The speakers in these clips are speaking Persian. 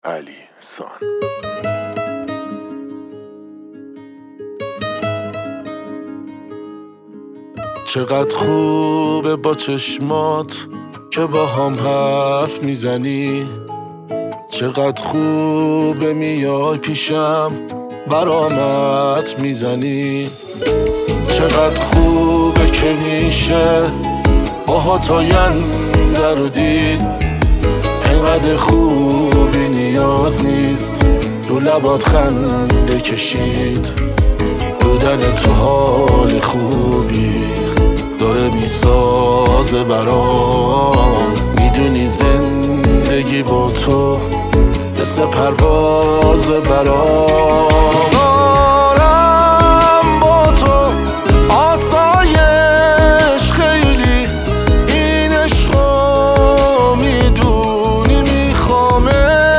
علی سان. چقدر خوبه با چشمات که با هم حرف میزنی، چقدر خوبه میای پیشم برامت میزنی، چقدر خوبه که میشه باهات آینده رو دید، اینقدر خوبی نیاز نیست رو لبات خنده کشید، بودن تو حال خوبی داره میسازه برام، میدونی زندگی با تو مثل پرواز برام، دارم با تو آسایش خیلی، این عشقو میدونی میخوامش،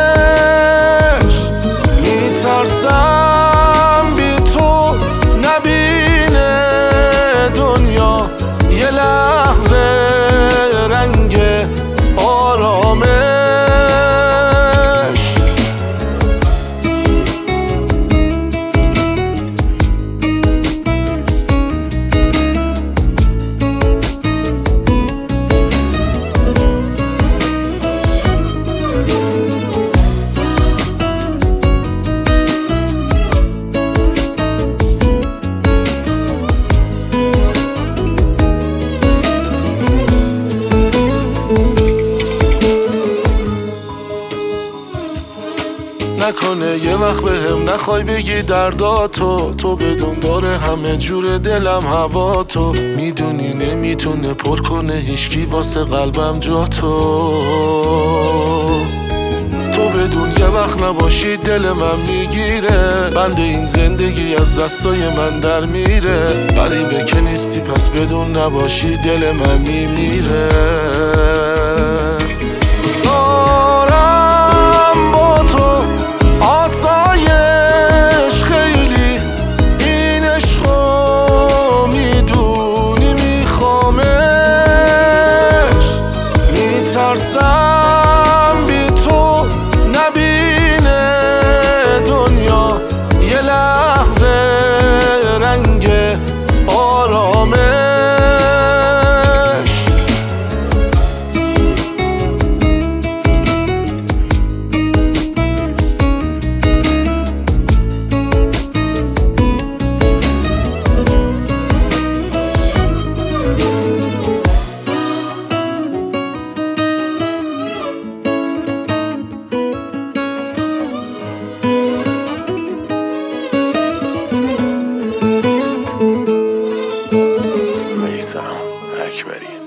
میترسم بی تو نبینه دنیا یه لحظه رنگ آرامش. نکنه یه وقت بهم نخوای بگی درداتو، تو بدون داره همه جور دلم هوا تو، میدونی نمیتونه پر کنه هیچکی واسه قلبم جا تو بدون یه وقت نباشی دل من میگیره، بند این زندگی از دستای من در میره، غریبه که نیستی پس بدون نباشی دل من میمیره. ترسم بی تو نبینه دنیا یه لحظه رنگ آرامش. میثم اکبری.